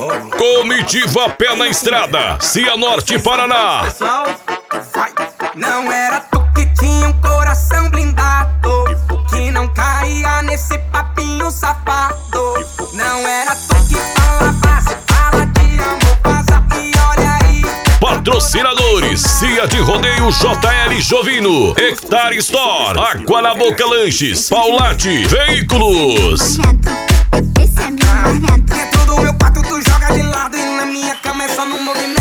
Comitiva Pé na Estrada, Cianorte, Paraná. Pessoal, vai. Não era tu que tinha um coração blindado, que não caía nesse papinho safado. Não era tu que falava, se fala de amor, passa e olha aí. Patrocinadores: Cia de Rodeio, JL Jovino, Hectare Store, Água na Boca Lanches, Paulate Veículos. Dentro do meu quarto tu joga de lado e na minha cama é só no movimento.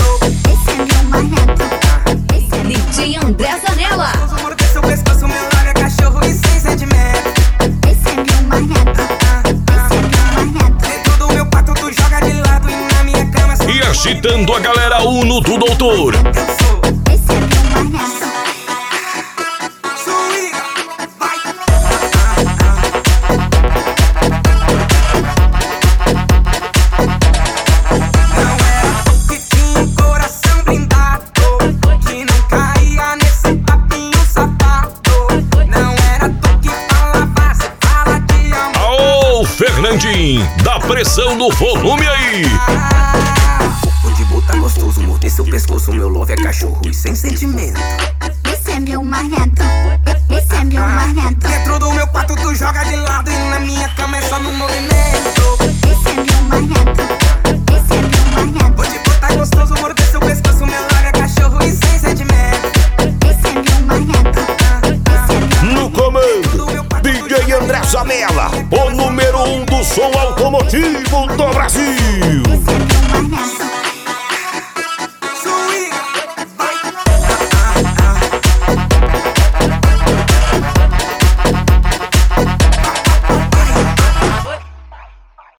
DJ André Zanella. Uso o muro que seu pescoço, meu lábio é cachorro e sem sentimento. Dentro do meu quarto tu joga de lado e na minha cama é só no E agitando a galera Uno do Doutor. Fernandinho, dá pressão no volume aí. O de botar gostoso, morder seu pescoço, meu love é cachorro e sem sentimento. Esse é meu marrento, esse é meu marrento. Dentro do meu quarto tu joga de lado e na minha cama é só no movimento. Esse é meu marrento, esse é meu marrento. O de botar gostoso, morder seu pescoço, meu love é cachorro e sem sentimento. Esse é meu marrento, esse é meu No comando, DJ André Zanella, o número 1 do som automotivo do Brasil.